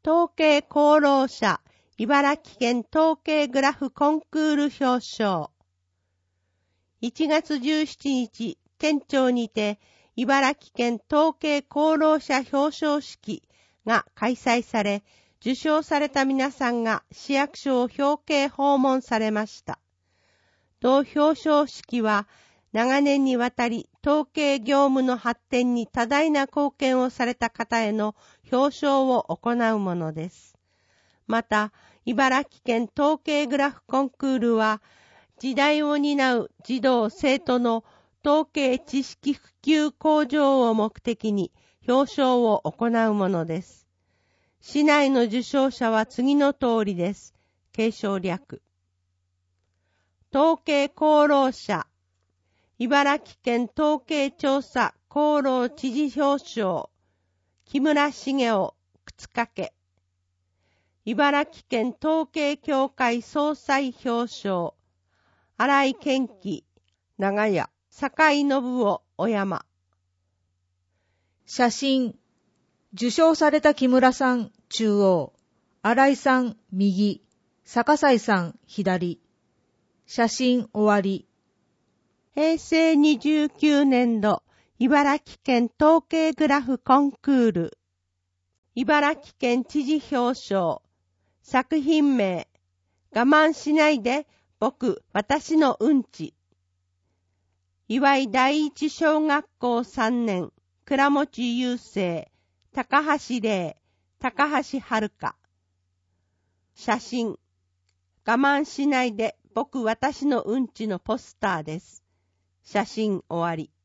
統計功労者茨城県統計グラフコンクール表彰。1月17日、県庁にて茨城県統計功労者表彰式が開催され、受賞された皆さんが市役所を表敬訪問されました。同表彰式は、長年にわたり統計業務の発展に多大な貢献をされた方への表彰を行うものです。また、茨城県統計グラフコンクールは、時代を担う児童生徒の統計知識普及向上を目的に表彰を行うものです。市内の受賞者は次の通りです。継承略。統計功労者。茨城県統計調査功労知事表彰。木村茂雄、靴掛。茨城県統計協会総裁表彰。新井健樹、長屋、坂井信夫、小山。 写真。受賞された木村さん、中央。新井さん、右。坂西さん、左。写真終わり。 平成29年度、茨城県統計グラフコンクール。茨城県知事表彰。作品名。我慢しないで、僕、私のうんち。岩井第一小学校3年、倉持雄生、高橋玲、高橋遥。写真。我慢しないで、僕、私のうんちのポスターです。写真終わり。